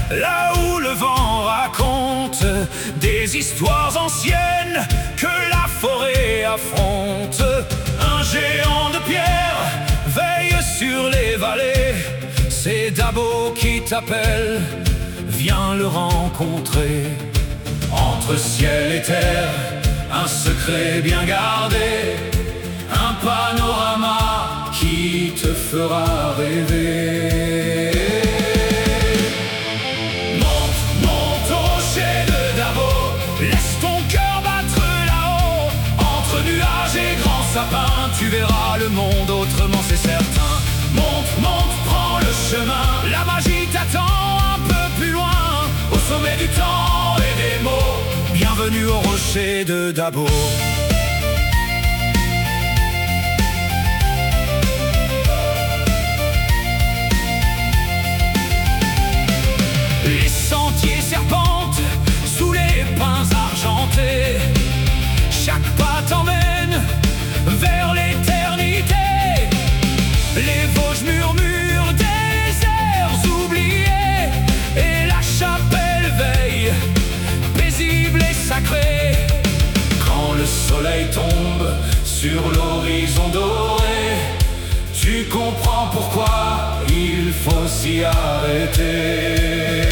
là où le vent raconte des histoires anciennes que la forêt affronte. Un géant de pierre veille sur les vallées, c'est Dabo qui t'appelle, viens le rencontrer. Entre ciel et terre, un secret bien gardé, un panorama qui te fera rêver. Monte, monte au rocher de Dabo, laisse ton cœur battre là-haut. Entre nuages et grands sapins, tu verras le monde autrement, c'est certain. Monte, monte, prends le chemin, la magie t'attend un peu plus loin. Au sommet du temps et des mots, bienvenue au rocher de Dabo. Les sentiers serpentent sous les pins argentés, chaque pas t'emmène vers l'éternité. Les Vosges murmurent des airs oubliés, et la chapelle veille, paisible et sacrée. Quand le soleil tombe sur l'horizon doré, tu comprends pourquoi il faut s'y arrêter.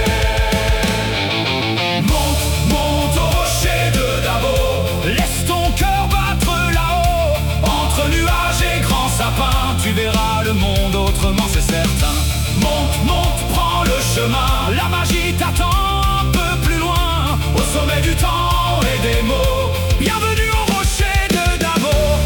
Monte, monte au rocher de Dabo, laisse ton cœur battre là-haut. Entre nuages et grands sapins, tu verras le monde autrement, c'est certain. Monte, monte, prends le chemin, la magie t'attend un peu plus loin. Au sommet du temps et des mots, bienvenue au rocher de Dabo.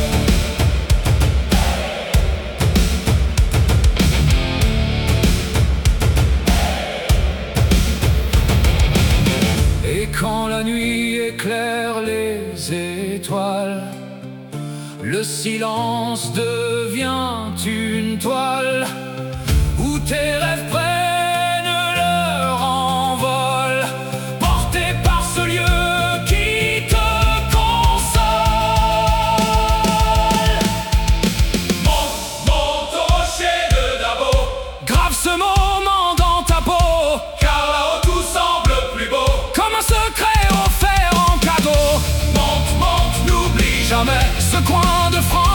Et quand la nuit éclaire les étoiles, le silence devient une toile où tes rêves prennent leur envol, portés par ce lieu qui te console. Monte, monte au rocher de Dabo, grave ce moment dans ta peau, car là-haut tout semble plus beau, comme un secret offert en cadeau. Monte, monte, n'oublie jamais ce coin de France